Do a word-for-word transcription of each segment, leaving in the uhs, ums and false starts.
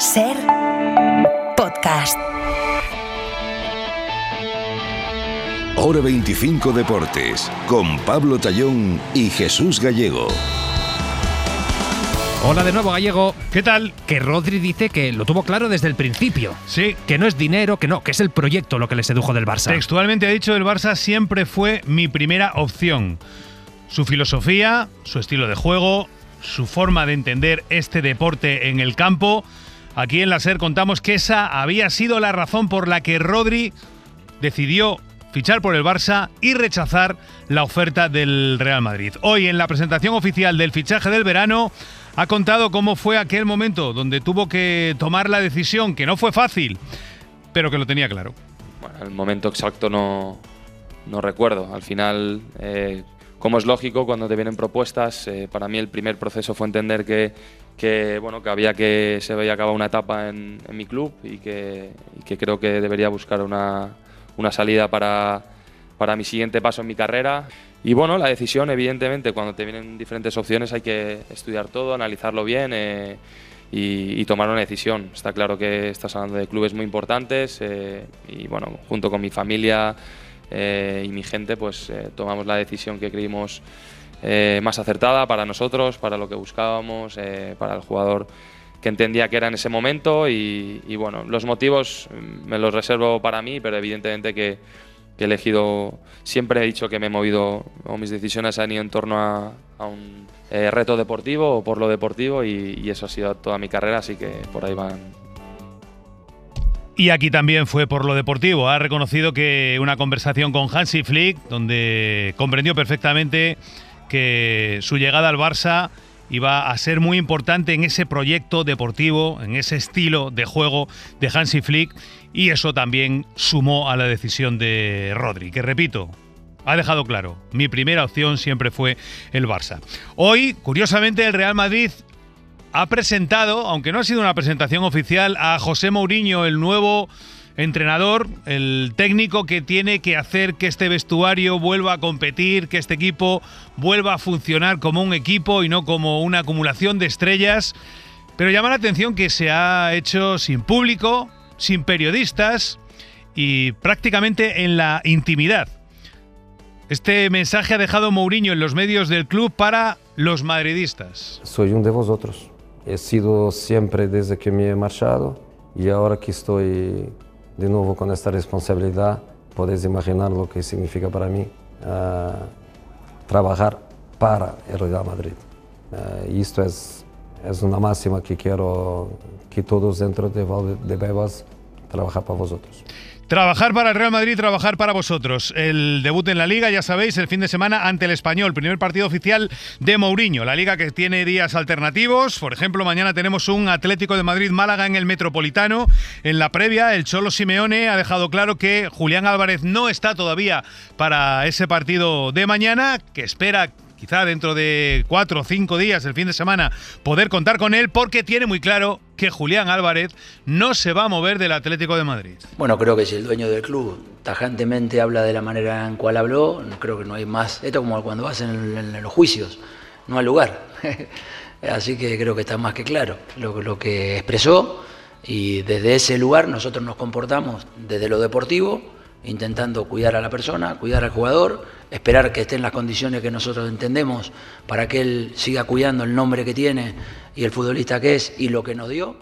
Ser podcast. Hora veinticinco Deportes, con Pablo Tallón y Jesús Gallego. Hola de nuevo, Gallego. ¿Qué tal? Que Rodri dice que lo tuvo claro desde el principio. Sí. Que no es dinero, que no, que es el proyecto lo que le sedujo del Barça. Textualmente ha dicho: el Barça siempre fue mi primera opción. Su filosofía, su estilo de juego, su forma de entender este deporte en el campo. Aquí en la SER contamos que esa había sido la razón por la que Rodri decidió fichar por el Barça y rechazar la oferta del Real Madrid. Hoy, en la presentación oficial del fichaje del verano, ha contado cómo fue aquel momento donde tuvo que tomar la decisión, que no fue fácil, pero que lo tenía claro. Bueno, el momento exacto no, no recuerdo. Al final, eh, como es lógico, cuando te vienen propuestas, eh, para mí el primer proceso fue entender que, que, bueno, que había que se había acabado una etapa en, en mi club y que, y que creo que debería buscar una, una salida para, para mi siguiente paso en mi carrera. Y bueno, la decisión, evidentemente, cuando te vienen diferentes opciones hay que estudiar todo, analizarlo bien eh, y, y tomar una decisión. Está claro que estás hablando de clubes muy importantes eh, y bueno, junto con mi familia eh, y mi gente, pues eh, tomamos la decisión que creímos eh, más acertada para nosotros, para lo que buscábamos, eh, para el jugador que entendía que era en ese momento y, y bueno, los motivos me los reservo para mí, pero evidentemente que que he elegido, siempre he dicho que me he movido, o mis decisiones han ido en torno a, a un eh, reto deportivo o por lo deportivo y, y eso ha sido toda mi carrera, así que por ahí van. Y aquí también fue por lo deportivo. Ha reconocido que una conversación con Hansi Flick, donde comprendió perfectamente que su llegada al Barça iba a ser muy importante en ese proyecto deportivo, en ese estilo de juego de Hansi Flick, y eso también sumó a la decisión de Rodri, que repito, ha dejado claro, mi primera opción siempre fue el Barça. Hoy, curiosamente, el Real Madrid ha presentado, aunque no ha sido una presentación oficial, a José Mourinho, el nuevo entrenador, el técnico que tiene que hacer que este vestuario vuelva a competir, que este equipo vuelva a funcionar como un equipo y no como una acumulación de estrellas. Pero llama la atención que se ha hecho sin público, sin periodistas y prácticamente en la intimidad. Este mensaje ha dejado Mourinho en los medios del club para los madridistas. Soy uno de vosotros. He sido siempre desde que me he marchado y ahora que estoy de nuevo con esta responsabilidad, podéis imaginar lo que significa para mí uh, trabajar para el Real Madrid. Uh, y esto es, es una máxima que quiero que todos dentro de Valdebebas trabajar para vosotros. Trabajar para el Real Madrid, trabajar para vosotros. El debut en la Liga, ya sabéis, el fin de semana ante el Español. Primer partido oficial de Mourinho. La Liga que tiene días alternativos. Por ejemplo, mañana tenemos un Atlético de Madrid-Málaga en el Metropolitano. En la previa, el Cholo Simeone ha dejado claro que Julián Álvarez no está todavía para ese partido de mañana, que espera quizá dentro de cuatro o cinco días, el fin de semana, poder contar con él, porque tiene muy claro que Julián Álvarez no se va a mover del Atlético de Madrid. Bueno, creo que si el dueño del club tajantemente habla de la manera en cual habló, creo que no hay más. Esto es como cuando vas en, en, en los juicios, no hay lugar. Así que creo que está más que claro lo, lo que expresó, y desde ese lugar nosotros nos comportamos desde lo deportivo, intentando cuidar a la persona, cuidar al jugador, esperar que esté en las condiciones que nosotros entendemos para que él siga cuidando el nombre que tiene y el futbolista que es y lo que nos dio.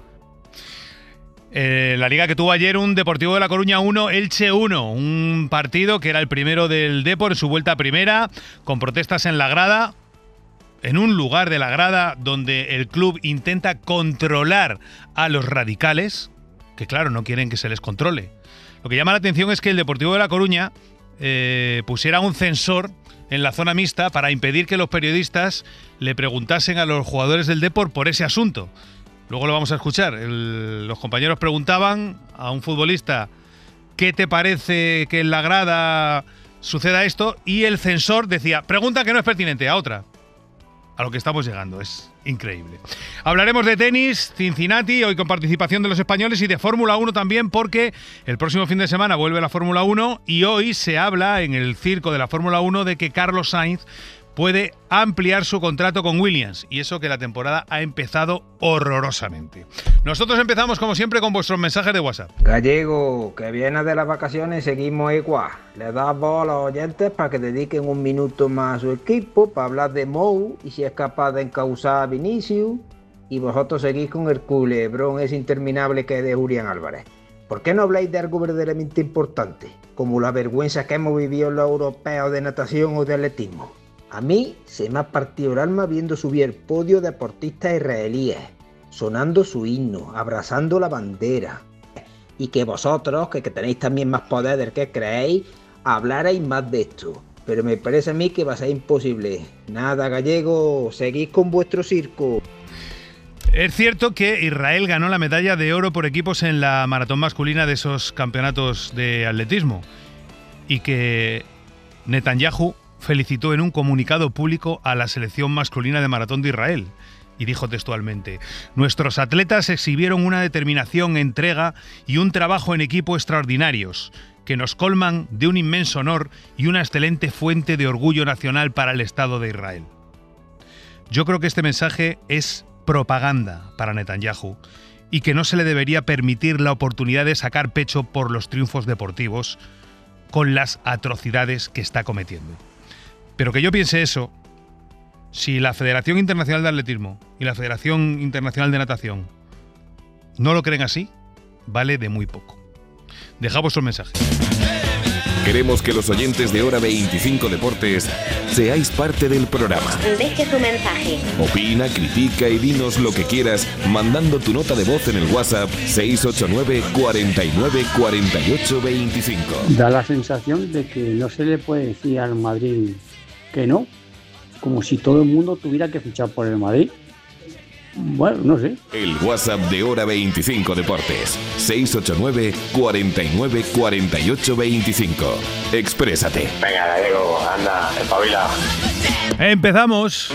Eh, la Liga que tuvo ayer un Deportivo de La Coruña uno, Elche uno, un partido que era el primero del Depor en su vuelta a primera, con protestas en la grada, en un lugar de la grada donde el club intenta controlar a los radicales, que claro, no quieren que se les controle. Lo que llama la atención es que el Deportivo de La Coruña eh, pusiera un censor en la zona mixta para impedir que los periodistas le preguntasen a los jugadores del Depor por ese asunto. Luego lo vamos a escuchar. El, los compañeros preguntaban a un futbolista: ¿qué te parece que en la grada suceda esto? Y el censor decía: pregunta que no es pertinente, a otra. A lo que estamos llegando, es increíble. Hablaremos de tenis, Cincinnati, hoy con participación de los españoles, y de Fórmula uno también, porque el próximo fin de semana vuelve la Fórmula uno y hoy se habla en el circo de la Fórmula uno de que Carlos Sainz puede ampliar su contrato con Williams, y eso que la temporada ha empezado horrorosamente. Nosotros empezamos como siempre con vuestros mensajes de WhatsApp. Gallego, que viene de las vacaciones, seguimos igual. Le das voz a los oyentes para que dediquen un minuto más a su equipo, para hablar de Mou y si es capaz de encauzar a Vinicius, y vosotros seguís con el culebrón ese interminable que es de Julián Álvarez. ¿Por qué no habláis de algo verdaderamente importante, como la vergüenza que hemos vivido en los europeos de natación o de atletismo? A mí se me ha partido el alma viendo subir el podio de deportistas israelíes, sonando su himno, abrazando la bandera. Y que vosotros, que, que tenéis también más poder del que creéis, hablarais más de esto. Pero me parece a mí que va a ser imposible. Nada, Gallego, seguid con vuestro circo. Es cierto que Israel ganó la medalla de oro por equipos en la maratón masculina de esos campeonatos de atletismo y que Netanyahu felicitó en un comunicado público a la selección masculina de maratón de Israel y dijo textualmente: nuestros atletas exhibieron una determinación, entrega y un trabajo en equipo extraordinarios que nos colman de un inmenso honor y una excelente fuente de orgullo nacional para el Estado de Israel. Yo creo que este mensaje es propaganda para Netanyahu y que no se le debería permitir la oportunidad de sacar pecho por los triunfos deportivos con las atrocidades que está cometiendo. Pero que yo piense eso, si la Federación Internacional de Atletismo y la Federación Internacional de Natación no lo creen así, vale de muy poco. Dejad vuestros mensajes. Queremos que los oyentes de Hora veinticinco Deportes seáis parte del programa. Deje su mensaje. Opina, critica y dinos lo que quieras mandando tu nota de voz en el WhatsApp seis ocho nueve, cuarenta y nueve, cuarenta y ocho, veinticinco. Da la sensación de que no se le puede decir al Madrid que no, como si todo el mundo tuviera que fichar por el Madrid. Bueno, no sé. El WhatsApp de Hora veinticinco Deportes, seis ocho nueve, cuarenta y nueve, cuarenta y ocho, veinticinco. Exprésate. Venga, Gallego, anda, espabila. Empezamos.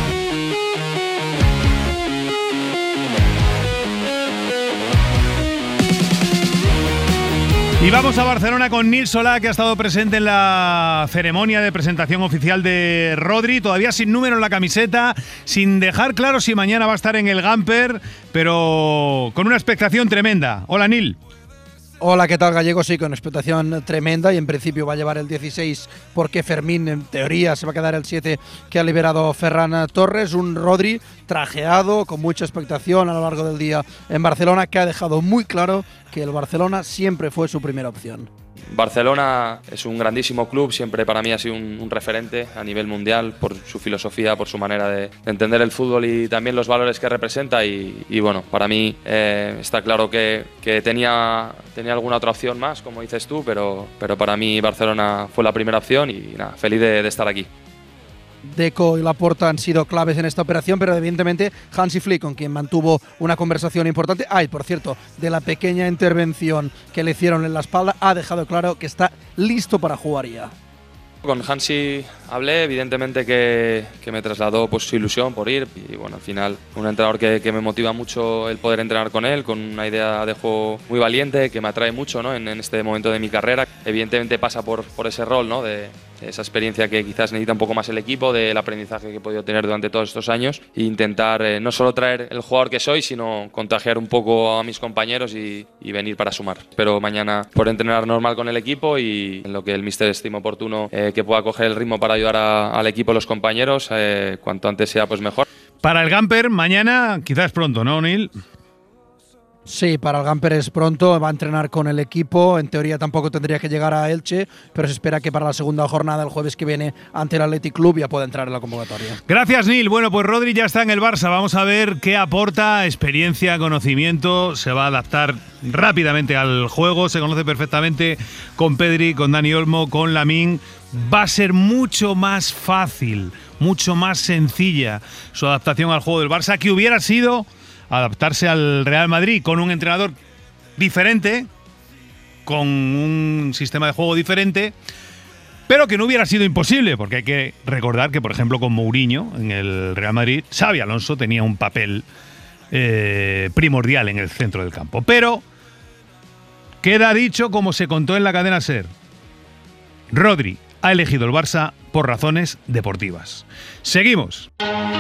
Y vamos a Barcelona con Nil Solà, que ha estado presente en la ceremonia de presentación oficial de Rodri, todavía sin número en la camiseta, sin dejar claro si mañana va a estar en el Gamper, pero con una expectación tremenda. Hola, Nil. Hola, ¿qué tal, Gallego? Sí, con expectación tremenda y en principio va a llevar el dieciséis porque Fermín en teoría se va a quedar el siete que ha liberado Ferran Torres. Un Rodri trajeado con mucha expectación a lo largo del día en Barcelona, que ha dejado muy claro que el Barcelona siempre fue su primera opción. Barcelona es un grandísimo club, siempre para mí ha sido un, un referente a nivel mundial por su filosofía, por su manera de, de entender el fútbol y también los valores que representa y, y bueno, para mí eh, está claro que, que tenía, tenía alguna otra opción más, como dices tú, pero, pero para mí Barcelona fue la primera opción y nada, feliz de, de estar aquí. Deco y Laporta han sido claves en esta operación, pero evidentemente Hansi Flick, con quien mantuvo una conversación importante. Ay, ah, por cierto, de la pequeña intervención que le hicieron en la espalda, ha dejado claro que está listo para jugar ya. Con Hansi hablé, evidentemente que, que me trasladó pues, su ilusión por ir y bueno, al final un entrenador que, que me motiva mucho el poder entrenar con él, con una idea de juego muy valiente, que me atrae mucho, ¿no? en, en este momento de mi carrera. Evidentemente pasa por, por ese rol, ¿no? de, de esa experiencia que quizás necesita un poco más el equipo, del aprendizaje que he podido tener durante todos estos años e intentar eh, no solo traer el jugador que soy, sino contagiar un poco a mis compañeros y, y venir para sumar. Espero mañana poder entrenar normal con el equipo y en lo que el míster estime oportuno eh, que pueda coger el ritmo para ayudar a, al equipo, los compañeros, eh, cuanto antes sea pues mejor. Para el Gamper mañana quizás pronto, ¿no, Nil? Sí, para el Gamper es pronto, va a entrenar con el equipo, en teoría tampoco tendría que llegar a Elche, pero se espera que para la segunda jornada, el jueves que viene, ante el Athletic Club, ya pueda entrar en la convocatoria. Gracias, Nil. Bueno, pues Rodri ya está en el Barça, vamos a ver qué aporta, experiencia, conocimiento, se va a adaptar rápidamente al juego, se conoce perfectamente con Pedri, con Dani Olmo, con Lamine, va a ser mucho más fácil, mucho más sencilla su adaptación al juego del Barça, que hubiera sido adaptarse al Real Madrid con un entrenador diferente, con un sistema de juego diferente, pero que no hubiera sido imposible, porque hay que recordar que, por ejemplo, con Mourinho en el Real Madrid, Xabi Alonso tenía un papel eh, primordial en el centro del campo. Pero queda dicho, como se contó en la cadena SER, Rodri ha elegido el Barça por por razones deportivas. Seguimos.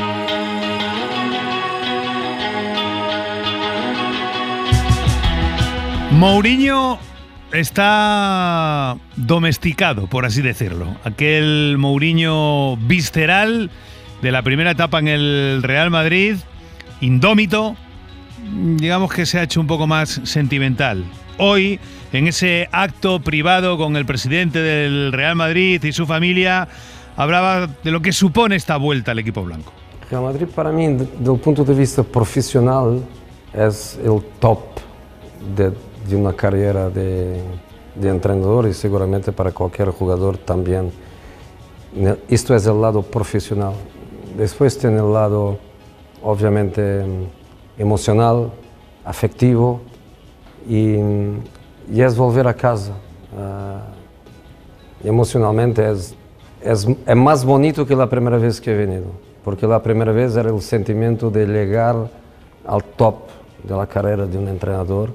Mourinho está domesticado, por así decirlo. Aquel Mourinho visceral de la primera etapa en el Real Madrid, indómito, digamos que se ha hecho un poco más sentimental. Hoy, en ese acto privado con el presidente del Real Madrid y su familia, hablaba de lo que supone esta vuelta al equipo blanco. Real Madrid, para mí, desde el punto de vista profesional, es el top de, de una carrera de, de entrenador y seguramente para cualquier jugador también. Esto es el lado profesional. Después tiene el lado, obviamente, emocional, afectivo y, y es volver a casa. Uh, emocionalmente es, es, es más bonito que la primera vez que he venido, porque la primera vez era el sentimiento de llegar al top de la carrera de un entrenador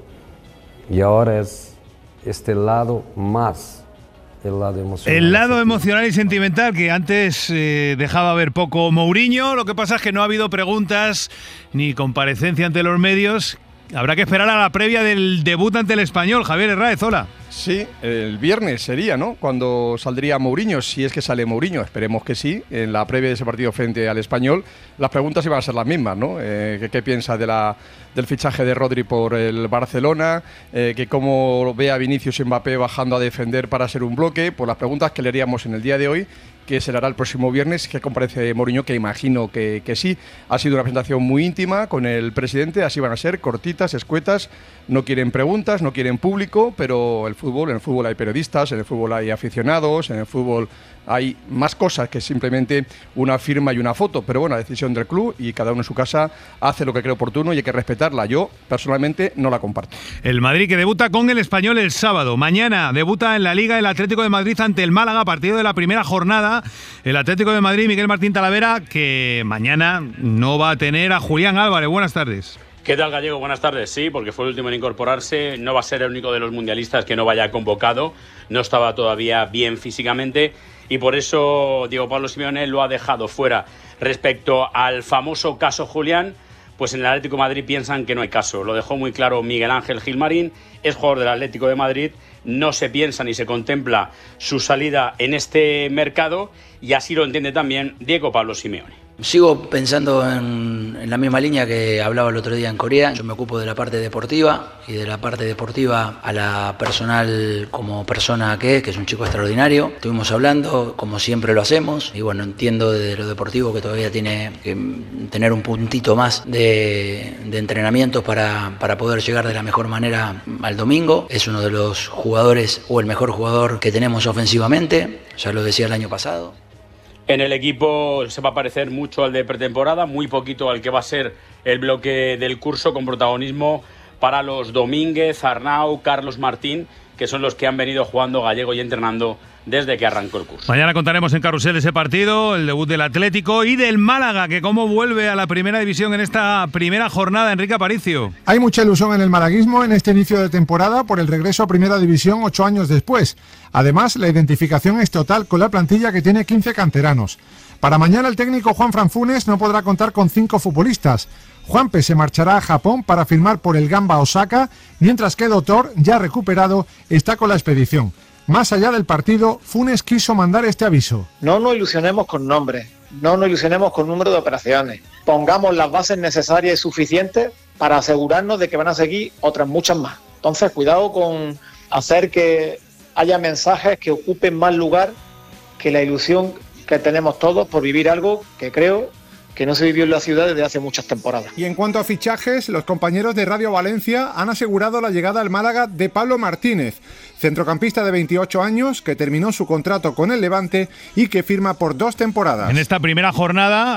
y ahora es este lado más. El lado emocional, el lado emocional y sentimental que antes eh, dejaba ver poco Mourinho. Lo que pasa es que no ha habido preguntas ni comparecencia ante los medios. Habrá que esperar a la previa del debut ante el Español. Javier Herráez, hola. Sí, el viernes sería, ¿no? Cuando saldría Mourinho, si es que sale Mourinho, esperemos que sí, en la previa de ese partido frente al Español. Las preguntas iban a ser las mismas, ¿no? Eh, ¿qué, ¿Qué piensa de la, del fichaje de Rodri por el Barcelona? Eh, que cómo ve a Vinicius y Mbappé bajando a defender para ser un bloque. Pues las preguntas que le haríamos en el día de hoy, que se hará el próximo viernes, que comparece Mourinho, que imagino que, que sí. Ha sido una presentación muy íntima con el presidente, así van a ser, cortitas, escuetas, no quieren preguntas, no quieren público, pero el fútbol, en el fútbol hay periodistas, en el fútbol hay aficionados, en el fútbol hay más cosas que simplemente una firma y una foto, pero bueno, la decisión del club y cada uno en su casa hace lo que cree oportuno y hay que respetarla. Yo personalmente no la comparto. El Madrid que debuta con el Español el sábado. Mañana debuta en la Liga el Atlético de Madrid ante el Málaga, partido de la primera jornada. El Atlético de Madrid, Miguel Martín Talavera, que mañana no va a tener a Julián Álvarez. Buenas tardes. ¿Qué tal, Gallego? Buenas tardes. Sí, porque fue el último en incorporarse. No va a ser el único de los mundialistas que no vaya convocado. No estaba todavía bien físicamente y por eso Diego Pablo Simeone lo ha dejado fuera. Respecto al famoso caso Julián, pues en el Atlético de Madrid piensan que no hay caso. Lo dejó muy claro Miguel Ángel Gilmarín, es jugador del Atlético de Madrid. No se piensa ni se contempla su salida en este mercado y así lo entiende también Diego Pablo Simeone. Sigo pensando en, en la misma línea que hablaba el otro día en Corea. Yo me ocupo de la parte deportiva y de la parte deportiva a la personal como persona que es, que es un chico extraordinario. Estuvimos hablando, como siempre lo hacemos, y bueno, entiendo de lo deportivo que todavía tiene que tener un puntito más de, de entrenamiento para, para poder llegar de la mejor manera al domingo. Es uno de los jugadores o el mejor jugador que tenemos ofensivamente, ya lo decía el año pasado. En el equipo se va a parecer mucho al de pretemporada, muy poquito al que va a ser el bloque del curso, con protagonismo para los Domínguez, Arnau, Carlos Martín, que son los que han venido jugando Gallego y entrenando desde que arrancó el curso. Mañana contaremos en Carrusel ese partido, el debut del Atlético y del Málaga, que cómo vuelve a la primera división en esta primera jornada. Enrique Aparicio. Hay mucha ilusión en el malaguismo en este inicio de temporada por el regreso a primera división ocho años después. Además, la identificación es total con la plantilla, que tiene quince canteranos. Para mañana el técnico Juanfran Funes no podrá contar con cinco futbolistas. Juanpe se marchará a Japón para firmar por el Gamba Osaka, mientras que Dotor, ya recuperado, está con la expedición. Más allá del partido, Funes quiso mandar este aviso. No nos ilusionemos con nombres, no nos ilusionemos con número de operaciones. Pongamos las bases necesarias y suficientes para asegurarnos de que van a seguir otras muchas más. Entonces, cuidado con hacer que haya mensajes que ocupen más lugar que la ilusión que tenemos todos por vivir algo que creo que no se vivió en la ciudad desde hace muchas temporadas. Y en cuanto a fichajes, los compañeros de Radio Valencia han asegurado la llegada al Málaga de Pablo Martínez, centrocampista de veintiocho años que terminó su contrato con el Levante y que firma por dos temporadas. En esta primera jornada,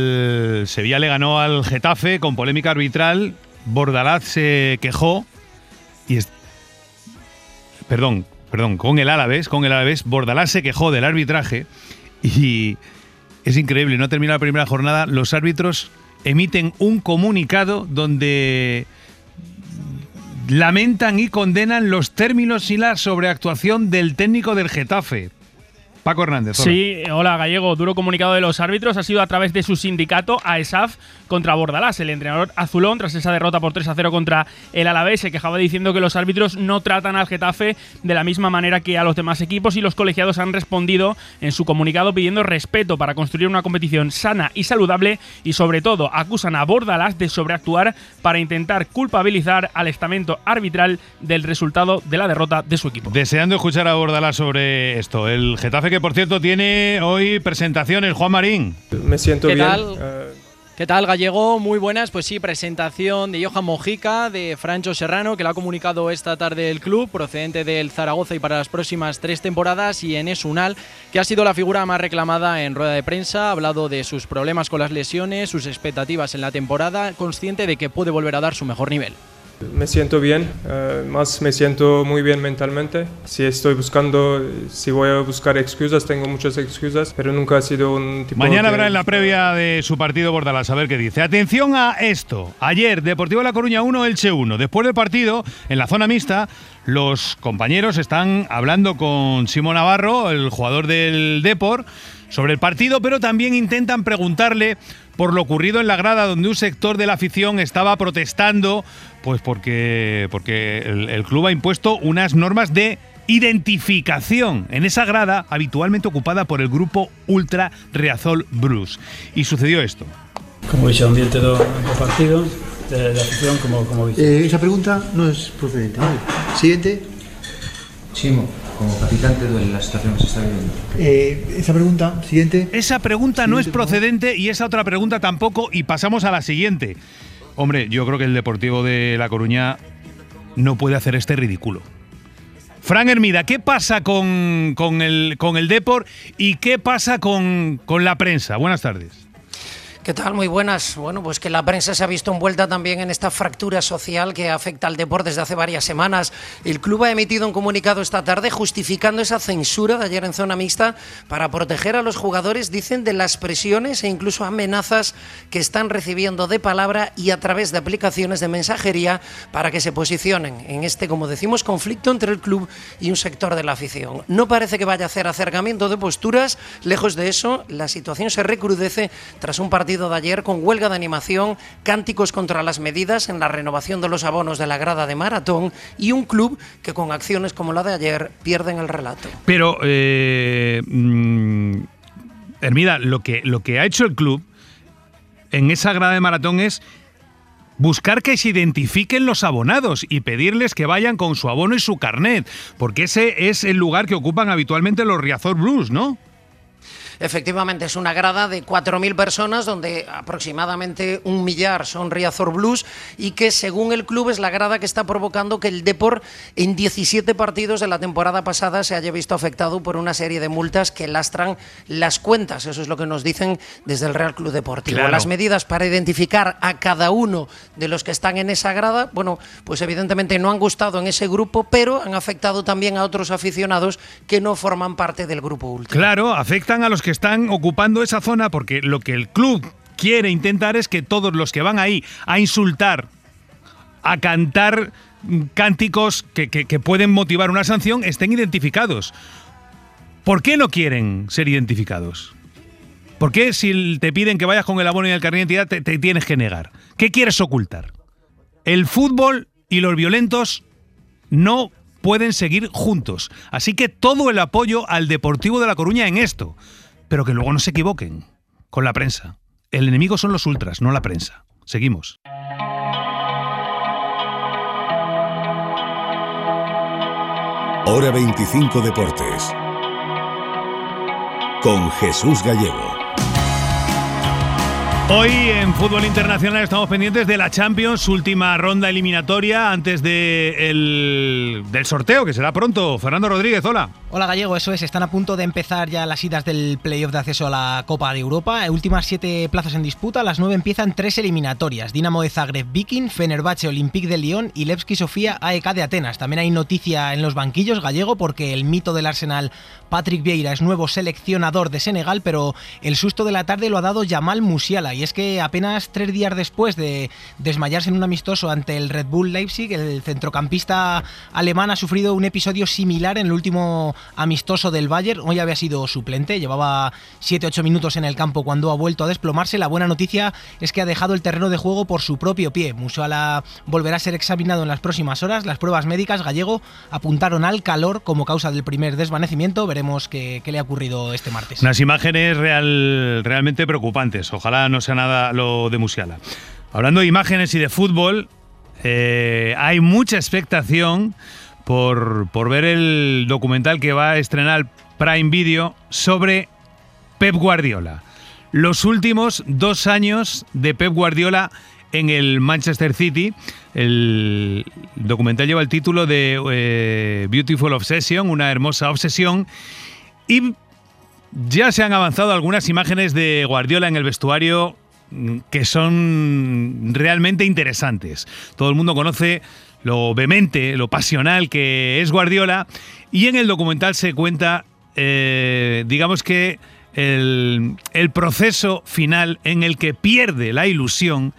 el Sevilla le ganó al Getafe con polémica arbitral. Bordalás se quejó y es... perdón, perdón, con el Alavés, con el Alavés, Bordalás se quejó del arbitraje y es increíble, no termina la primera jornada, los árbitros emiten un comunicado donde lamentan y condenan los términos y la sobreactuación del técnico del Getafe. Paco Hernández. Hola. Sí, hola Gallego. Duro comunicado de los árbitros ha sido a través de su sindicato A E S A F contra Bordalás. El entrenador azulón, tras esa derrota por tres a cero contra el Alavés, se quejaba diciendo que los árbitros no tratan al Getafe de la misma manera que a los demás equipos, y los colegiados han respondido en su comunicado pidiendo respeto para construir una competición sana y saludable, y sobre todo acusan a Bordalás de sobreactuar para intentar culpabilizar al estamento arbitral del resultado de la derrota de su equipo. Deseando escuchar a Bordalás sobre esto. El Getafe, que por cierto tiene hoy presentaciones, Juan Marín. Me siento ¿Qué bien. tal? Uh, ¿Qué tal, Gallego? Muy buenas. Pues sí, presentación de Johan Mojica, de Francho Serrano, que lo ha comunicado esta tarde el club, procedente del Zaragoza y para las próximas tres temporadas, y Enes Unal, que ha sido la figura más reclamada en rueda de prensa. Ha hablado de sus problemas con las lesiones, sus expectativas en la temporada, consciente de que puede volver a dar su mejor nivel. Me siento bien, uh, más me siento muy bien mentalmente. Si estoy buscando, si voy a buscar excusas, tengo muchas excusas, pero nunca ha sido un tipo. Mañana que... habrá en la previa de su partido Bordalás, a ver qué dice. Atención a esto. Ayer, Deportivo La Coruña uno, Elche uno. Después del partido, en la zona mixta, los compañeros están hablando con Simón Navarro, el jugador del Depor, sobre el partido, pero también intentan preguntarle por lo ocurrido en la grada, donde un sector de la afición estaba protestando, pues porque, porque el, el club ha impuesto unas normas de identificación en esa grada habitualmente ocupada por el grupo Ultra Riazor Blues. Y sucedió esto. Como dice, ambiente do, do partido, de, de afición, como, como dice. Eh, esa pregunta no es procedente. Vale. Siguiente. Chimo, como capitán te duele la situación que se está viviendo. Eh, esa pregunta, siguiente. Esa pregunta siguiente, no es procedente y esa otra pregunta tampoco, y pasamos a la siguiente. Hombre, yo creo que el Deportivo de La Coruña no puede hacer este ridículo. Fran Hermida, ¿qué pasa con, con, el, con el Depor y qué pasa con, con la prensa? Buenas tardes. ¿Qué tal? Muy buenas. Bueno, pues que la prensa se ha visto envuelta también en esta fractura social que afecta al deporte desde hace varias semanas. El club ha emitido un comunicado esta tarde justificando esa censura de ayer en zona mixta para proteger a los jugadores, dicen, de las presiones e incluso amenazas que están recibiendo de palabra y a través de aplicaciones de mensajería para que se posicionen en este, como decimos, conflicto entre el club y un sector de la afición. No parece que vaya a hacer acercamiento de posturas. Lejos de eso, la situación se recrudece tras un partido de ayer con huelga de animación, cánticos contra las medidas en la renovación de los abonos de la grada de maratón y un club que con acciones como la de ayer pierden el relato. Pero, eh, mm, Hermida, lo que, lo que ha hecho el club en esa grada de maratón es buscar que se identifiquen los abonados y pedirles que vayan con su abono y su carnet, porque ese es el lugar que ocupan habitualmente los Riazor Blues, ¿no? Efectivamente, es una grada de cuatro mil personas donde aproximadamente un millar son Riazor Blues y que, según el club, es la grada que está provocando que el Depor en diecisiete partidos de la temporada pasada se haya visto afectado por una serie de multas que lastran las cuentas. Eso es lo que nos dicen desde el Real Club Deportivo. Claro. Las medidas para identificar a cada uno de los que están en esa grada, bueno, pues evidentemente no han gustado en ese grupo, pero han afectado también a otros aficionados que no forman parte del grupo Ultra. Claro, afectan a los que están ocupando esa zona, porque lo que el club quiere intentar es que todos los que van ahí a insultar, a cantar cánticos que, que, que pueden motivar una sanción, estén identificados. ¿Por qué no quieren ser identificados? ¿Por qué, si te piden que vayas con el abono y el carnet de identidad, te, te tienes que negar? ¿Qué quieres ocultar? El fútbol y los violentos no pueden seguir juntos. Así que todo el apoyo al Deportivo de La Coruña en esto. Pero que luego no se equivoquen con la prensa. El enemigo son los ultras, no la prensa. Seguimos. Hora veinticinco Deportes. Con Jesús Gallego. Hoy en fútbol internacional estamos pendientes de la Champions, última ronda eliminatoria antes de el, del sorteo, que será pronto. Fernando Rodríguez, hola. Hola Gallego, eso es, están a punto de empezar ya las idas del playoff de acceso a la Copa de Europa. Últimas siete plazas en disputa, a las nueve empiezan tres eliminatorias. Dinamo de Zagreb, Viking, Fenerbahce, Olympique de Lyon y Levski Sofía, A E K de Atenas. También hay noticia en los banquillos, Gallego, porque el mito del Arsenal, Patrick Vieira, es nuevo seleccionador de Senegal, pero el susto de la tarde lo ha dado Jamal Musiala, y es que apenas tres días después de desmayarse en un amistoso ante el Red Bull Leipzig, el centrocampista alemán ha sufrido un episodio similar en el último amistoso del Bayern. Hoy había sido suplente, llevaba siete ocho minutos en el campo cuando ha vuelto a desplomarse. La buena noticia es que ha dejado el terreno de juego por su propio pie. Musiala volverá a ser examinado en las próximas horas. Las pruebas médicas, Gallego, apuntaron al calor como causa del primer desvanecimiento. Veremos qué, qué le ha ocurrido este martes. Unas imágenes real, realmente preocupantes. Ojalá no sea nada lo de Musiala. Hablando de imágenes y de fútbol, eh, hay mucha expectación por, por ver el documental que va a estrenar Prime Video sobre Pep Guardiola. Los últimos dos años de Pep Guardiola en el Manchester City. El documental lleva el título de eh, Beautiful Obsession, una hermosa obsesión, y ya se han avanzado algunas imágenes de Guardiola en el vestuario que son realmente interesantes. Todo el mundo conoce lo vehemente, lo pasional que es Guardiola, y en el documental se cuenta, eh, digamos que el, el proceso final en el que pierde la ilusión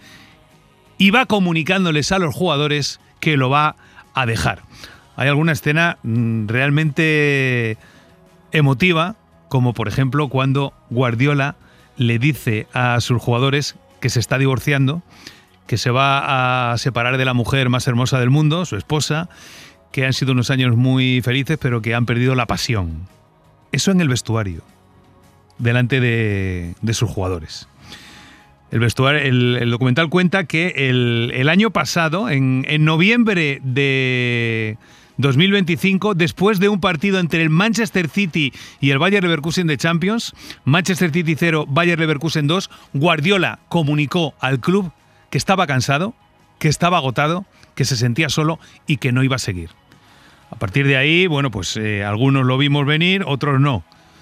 y va comunicándoles a los jugadores que lo va a dejar. Hay alguna escena mmm, realmente emotiva, como por ejemplo cuando Guardiola le dice a sus jugadores que se está divorciando, que se va a separar de la mujer más hermosa del mundo, su esposa, que han sido unos años muy felices, pero que han perdido la pasión. Eso en el vestuario, delante de, de sus jugadores. El, vestuario, el, el documental cuenta que el, el año pasado, en, en noviembre de dos mil veinticinco, después de un partido entre el Manchester City y el Bayer Leverkusen de Champions, Manchester City cero, Bayer Leverkusen dos, Guardiola comunicó al club que estaba cansado, que estaba agotado, que se sentía solo y que no iba a seguir. A partir de ahí, bueno, pues eh, algunos lo vimos venir, otros no.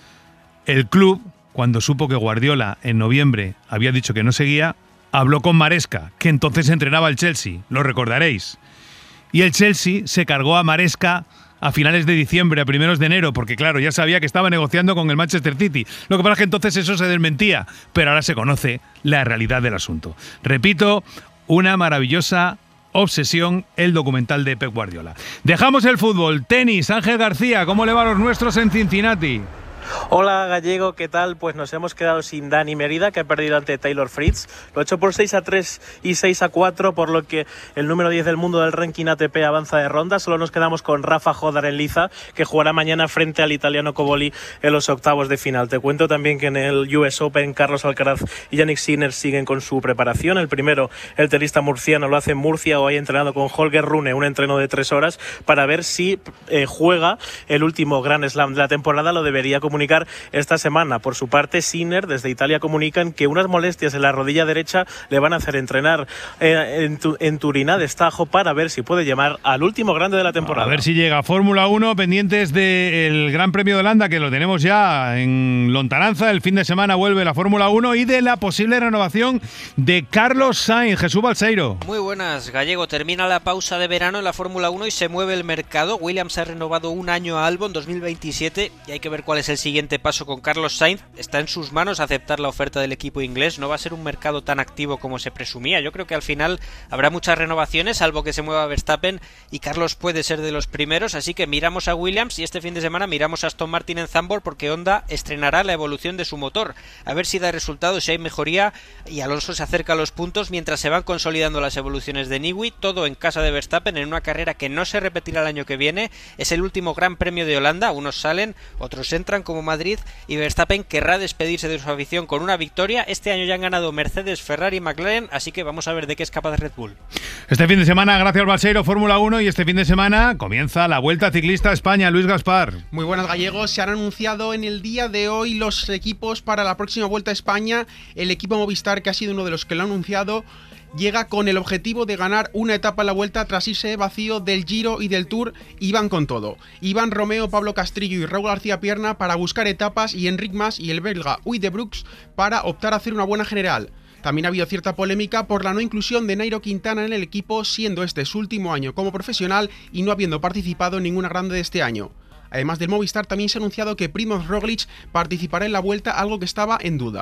El club, cuando supo que Guardiola en noviembre había dicho que no seguía, habló con Maresca, que entonces entrenaba al Chelsea, lo recordaréis. Y el Chelsea se cargó a Maresca a finales de diciembre, a primeros de enero, porque claro, ya sabía que estaba negociando con el Manchester City. Lo que pasa es que entonces eso se desmentía, pero ahora se conoce la realidad del asunto. Repito, una maravillosa obsesión, el documental de Pep Guardiola. Dejamos el fútbol, tenis, Ángel García, ¿cómo le va a los nuestros en Cincinnati? Hola Gallego, ¿qué tal? Pues nos hemos quedado sin Dani Merida, que ha perdido ante Taylor Fritz. Lo ha hecho por seis a tres y seis a cuatro, por lo que el número diez del mundo del ranking A T P avanza de ronda. Solo nos quedamos con Rafa Jodar en liza, que jugará mañana frente al italiano Coboli en los octavos de final. Te cuento también que en el U S Open, Carlos Alcaraz y Jannik Sinner siguen con su preparación. El primero, el tenista murciano, lo hace en Murcia, o hay entrenado con Holger Rune, un entreno de tres horas, para ver si eh, juega el último Grand Slam de la temporada. Lo debería comunicar esta semana. Por su parte, Sinner desde Italia comunican que unas molestias en la rodilla derecha le van a hacer entrenar eh, en, tu, en Turina de Estajo para ver si puede llegar al último grande de la temporada. A ver si llega. Fórmula uno, pendientes del Gran Premio de Holanda, que lo tenemos ya en lontananza. El fin de semana vuelve la Fórmula uno, y de la posible renovación de Carlos Sainz. Jesús Balseiro. Muy buenas, Gallego. Termina la pausa de verano en la Fórmula uno y se mueve el mercado. Williams ha renovado un año a Albon, dos mil veintisiete, y hay que ver cuál es el siguiente paso con Carlos Sainz. Está en sus manos aceptar la oferta del equipo inglés. No va a ser un mercado tan activo como se presumía. Yo creo que al final habrá muchas renovaciones, salvo que se mueva Verstappen, y Carlos puede ser de los primeros. Así que miramos a Williams, y este fin de semana miramos a Aston Martin en Zandvoort, porque Honda estrenará la evolución de su motor. A ver si da resultados, si hay mejoría, y Alonso se acerca a los puntos mientras se van consolidando las evoluciones de Newey. Todo en casa de Verstappen, en una carrera que no se repetirá el año que viene. Es el último Gran Premio de Holanda. Unos salen, otros entran, como Madrid, y Verstappen querrá despedirse de su afición con una victoria. Este año ya han ganado Mercedes, Ferrari y McLaren, así que vamos a ver de qué es capaz Red Bull. Este fin de semana, gracias Balseiro, Fórmula uno, y este fin de semana comienza la Vuelta Ciclista a España. Luis Gaspar. Muy buenas, Gallegos. Se han anunciado en el día de hoy los equipos para la próxima Vuelta a España. El equipo Movistar, que ha sido uno de los que lo ha anunciado, llega con el objetivo de ganar una etapa en la Vuelta tras irse vacío del Giro y del Tour, y van con todo. Iván Romeo, Pablo Castrillo y Raúl García Pierna para buscar etapas, y Enric Mas y el belga Huy de Brooks para optar a hacer una buena general. También ha habido cierta polémica por la no inclusión de Nairo Quintana en el equipo, siendo este su último año como profesional y no habiendo participado en ninguna grande de este año. Además del Movistar, también se ha anunciado que Primož Roglič participará en la Vuelta, algo que estaba en duda.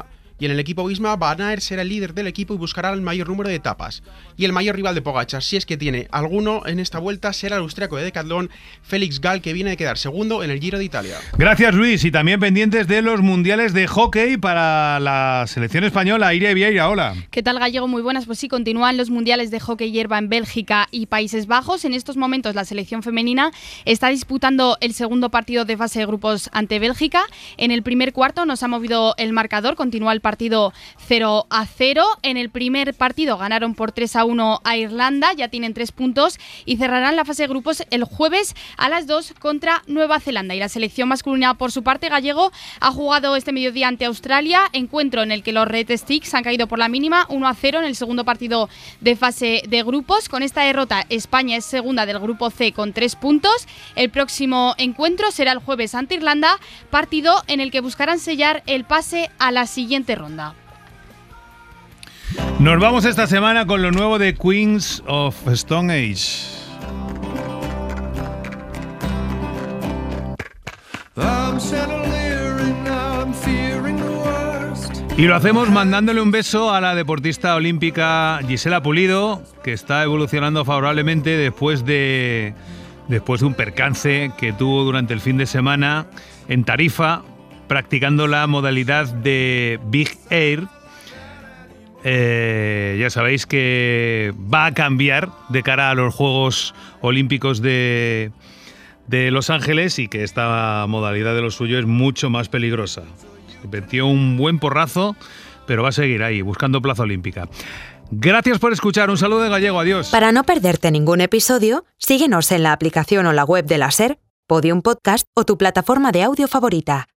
Y en el equipo Visma, Van Aert será el líder del equipo y buscará el mayor número de etapas. Y el mayor rival de Pogačar, si es que tiene alguno en esta vuelta, será el austriaco de Decathlon, Félix Gall, que viene de quedar segundo en el Giro de Italia. Gracias, Luis. Y también pendientes de los mundiales de hockey para la selección española. Iria Vieira, hola. ¿Qué tal, Gallego? Muy buenas. Pues sí, continúan los mundiales de hockey hierba en Bélgica y Países Bajos. En estos momentos la selección femenina está disputando el segundo partido de fase de grupos ante Bélgica. En el primer cuarto nos ha movido el marcador, continúa el partido cero a cero. En el primer partido ganaron por tres a uno a Irlanda, ya tienen tres puntos y cerrarán la fase de grupos el jueves a las dos contra Nueva Zelanda. Y la selección masculina, por su parte, Gallego, ha jugado este mediodía ante Australia, encuentro en el que los Red Sticks han caído por la mínima uno a cero en el segundo partido de fase de grupos. Con esta derrota, España es segunda del grupo C con tres puntos. El próximo encuentro será el jueves ante Irlanda, partido en el que buscarán sellar el pase a la siguiente ronda. Nos vamos esta semana con lo nuevo de Queens of Stone Age. Y lo hacemos mandándole un beso a la deportista olímpica Gisela Pulido, que está evolucionando favorablemente después de, después de un percance que tuvo durante el fin de semana en Tarifa, practicando la modalidad de Big Air. Eh, ya sabéis que va a cambiar de cara a los Juegos Olímpicos de, de Los Ángeles y que esta modalidad de lo suyo es mucho más peligrosa. Metió un buen porrazo, pero va a seguir ahí, buscando plaza olímpica. Gracias por escuchar, un saludo de Gallego, adiós. Para no perderte ningún episodio, síguenos en la aplicación o la web de la SER, Podium Podcast o tu plataforma de audio favorita.